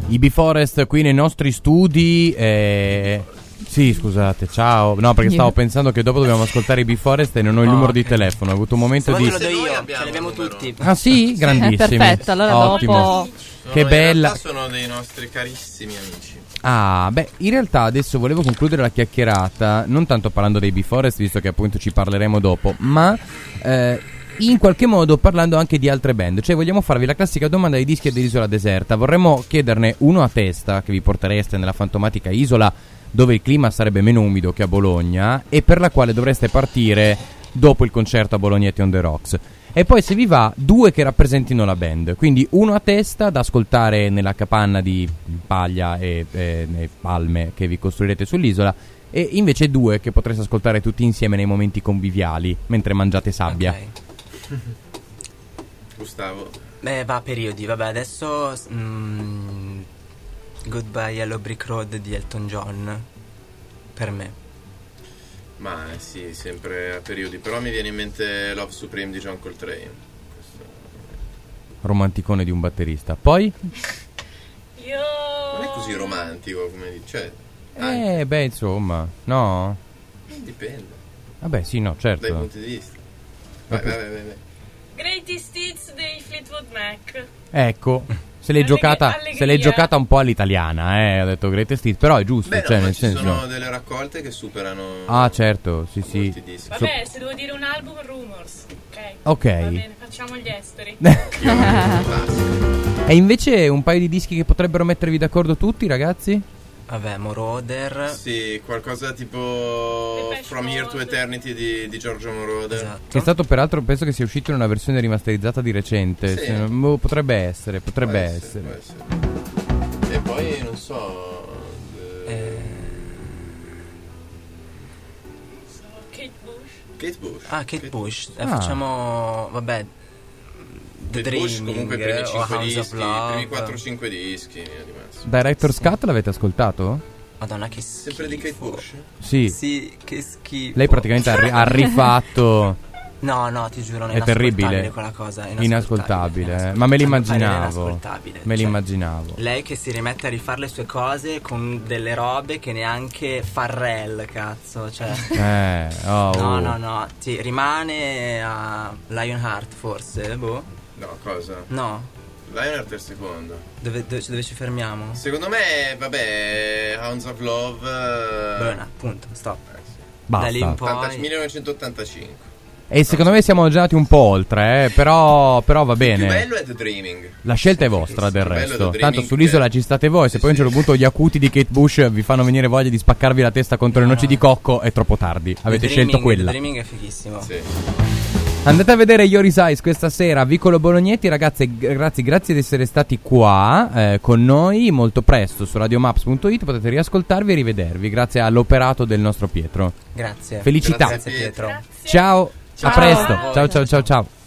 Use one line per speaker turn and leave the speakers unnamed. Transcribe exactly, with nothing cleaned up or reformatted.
I B-Forest qui nei nostri studi. Eh... Sì, scusate, ciao. No, perché stavo pensando che dopo dobbiamo ascoltare i B-Forest e non ho il oh, numero okay. di telefono. Ho avuto un momento
se
di.
Lo do io, ce li abbiamo tutti.
Ah, sì? Grandissimi.
Eh, perfetto, allora
Ottimo.
dopo.
Che
no,
bella.
In realtà sono dei nostri carissimi amici.
Ah, beh, in realtà adesso volevo concludere la chiacchierata, non tanto parlando dei B-Forest, visto che appunto ci parleremo dopo, ma eh, in qualche modo parlando anche di altre band. Cioè vogliamo farvi la classica domanda dei dischi dell'Isola Deserta. Vorremmo chiederne uno a testa che vi portereste nella fantomatica isola dove il clima sarebbe meno umido che a Bologna e per la quale dovreste partire dopo il concerto a Bolognetti on the Rocks. E poi se vi va, due che rappresentino la band. Quindi uno a testa da ascoltare nella capanna di paglia e, e, e palme che vi costruirete sull'isola, e invece due che potreste ascoltare tutti insieme nei momenti conviviali mentre mangiate sabbia.
Okay.
Gustavo.
Beh, va a periodi. Vabbè, adesso mm, Goodbye Yellow Brick Road di Elton John per me.
Ma eh, sì, sempre a periodi. Però mi viene in mente Love Supreme di John Coltrane. Questo...
romanticone di un batterista. Poi?
Io...
non è così romantico come dici. Cioè,
eh
anche.
beh insomma, no?
Dipende.
Vabbè sì, no, certo.
Dai punti di vista. Vai, vai, vai, vai, vai.
Greatest Hits dei Fleetwood Mac.
Ecco, se l'hai
Allegri-
giocata
allegria.
se l'hai giocata un po' all'italiana, eh, ha detto Greatest Hits, però è giusto,
Beh,
cioè
no, ma
nel
ci
senso.
sono delle raccolte che superano.
Ah, certo, sì, sì.
molti dischi.
Vabbè, se devo dire un album, Rumors. Ok.
Ok.
Va bene, facciamo gli esteri.
E invece un paio di dischi che potrebbero mettervi d'accordo tutti, ragazzi?
Vabbè, Moroder.
Sì, qualcosa tipo
Depeche
From Here to
Mode.
Eternity di, di Giorgio Moroder.
Esatto.
Che è stato peraltro, penso che sia uscito in una versione rimasterizzata di recente.
Sì.
Se non- boh, potrebbe essere, potrebbe
Può
essere.
può essere. E poi non so. eh,
Eh,
Kate Bush.
Kate Bush.
ah, Kate Bush. Eh,
Ah.
Facciamo, vabbè, The
Kate Bush
Dreaming
comunque i primi
o
cinque
House
dischi,
of
i
Love.
primi quattro cinque dischi di massimo.
Director's Cut l'avete ascoltato?
Madonna, che schifo.
Sempre di Kate Bush?
Sì.
Sì, che schifo.
Lei praticamente ha, ri- ha rifatto.
No, no, ti giuro, non
È terribile.
quella cosa. È
Inascoltabile,
inascoltabile.
eh. Ma me
A
l'immaginavo.
pare inascoltabile.
Me
Cioè,
l'immaginavo.
lei che si rimette a rifare le sue cose con delle robe che neanche Farrell, cazzo, cioè.
Eh, oh,
No,
oh.
no, no, ti rimane a Lionheart forse, boh.
No, cosa?
No,
Lionheart è il secondo.
dove, dove, dove ci fermiamo?
Secondo me, vabbè, Hounds of Love. eh,
Buona, punto, stop.
eh, sì.
Da lì in
Basta.
poi.
millenovecentottantacinque.
E secondo me siamo già andati un po' oltre, eh, però, però va
Il più
bene.
bello è The Dreaming.
La scelta è vostra, del
Il bello
resto.
del
Tanto
Dreaming
sull'isola
che-
ci state voi. Se
Sì,
poi a un certo
sì.
punto gli acuti di Kate Bush vi fanno venire voglia di spaccarvi la testa contro le
No.
noci di cocco, è troppo tardi. Avete
The
scelto
Dreaming-
quella.
The Dreaming è fighissimo.
Sì.
Andate a vedere Yori's Eyes questa sera a Vicolo Bolognetti. Ragazzi, g- grazie, grazie di essere stati qua eh, con noi. Molto presto su radiomaps punto it potete riascoltarvi e rivedervi. Grazie all'operato del nostro Pietro.
Grazie.
Felicità.
Grazie Pietro.
Grazie.
Ciao,
Ciao.
a presto.
Ciao.
Ciao, ciao, ciao, ciao.